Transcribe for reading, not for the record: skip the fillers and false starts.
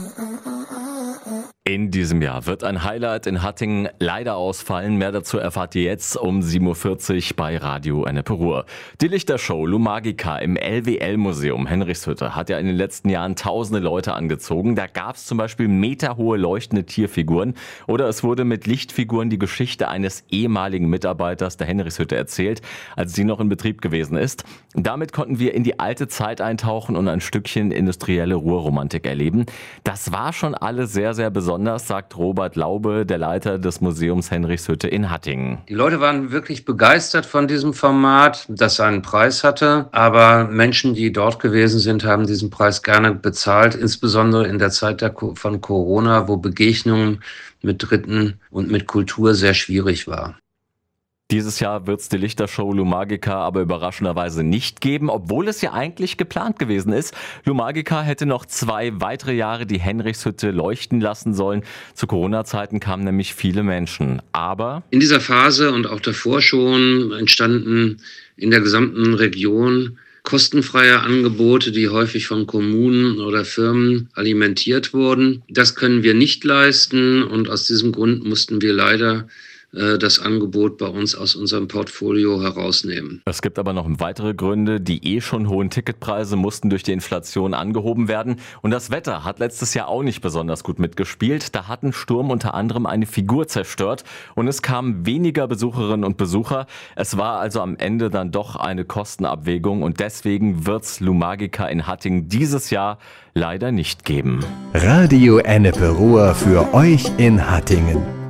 In diesem Jahr wird ein Highlight in Hattingen leider ausfallen. Mehr dazu erfahrt ihr jetzt um 7.40 Uhr bei Radio Ennepe-Ruhr. Die Lichtershow Lumagica im LWL-Museum Henrichshütte hat ja in den letzten Jahren tausende Leute angezogen. Da gab es zum Beispiel meterhohe leuchtende Tierfiguren oder es wurde mit Lichtfiguren die Geschichte eines ehemaligen Mitarbeiters der Henrichshütte erzählt, als sie noch in Betrieb gewesen ist. Damit konnten wir in die alte Zeit eintauchen und ein Stückchen industrielle Ruhrromantik erleben. Das war schon alles sehr, sehr besonders, sagt Robert Laube, der Leiter des Museums Henrichshütte in Hattingen. Die Leute waren wirklich begeistert von diesem Format, das einen Preis hatte. Aber Menschen, die dort gewesen sind, haben diesen Preis gerne bezahlt, insbesondere in der Zeit von Corona, wo Begegnungen mit Dritten und mit Kultur sehr schwierig war. Dieses Jahr wird es die Lichtershow Lumagica aber überraschenderweise nicht geben, obwohl es ja eigentlich geplant gewesen ist. Lumagica hätte noch 2 weitere Jahre die Henrichshütte leuchten lassen sollen. Zu Corona-Zeiten kamen nämlich viele Menschen. Aber in dieser Phase und auch davor schon entstanden in der gesamten Region kostenfreie Angebote, die häufig von Kommunen oder Firmen alimentiert wurden. Das können wir nicht leisten und aus diesem Grund mussten wir leider das Angebot bei uns aus unserem Portfolio herausnehmen. Es gibt aber noch weitere Gründe. Die schon hohen Ticketpreise mussten durch die Inflation angehoben werden. Und das Wetter hat letztes Jahr auch nicht besonders gut mitgespielt. Da hat ein Sturm unter anderem eine Figur zerstört und es kamen weniger Besucherinnen und Besucher. Es war also am Ende dann doch eine Kostenabwägung und deswegen wird's Lumagica in Hattingen dieses Jahr leider nicht geben. Radio Ennepe-Ruhr für euch in Hattingen.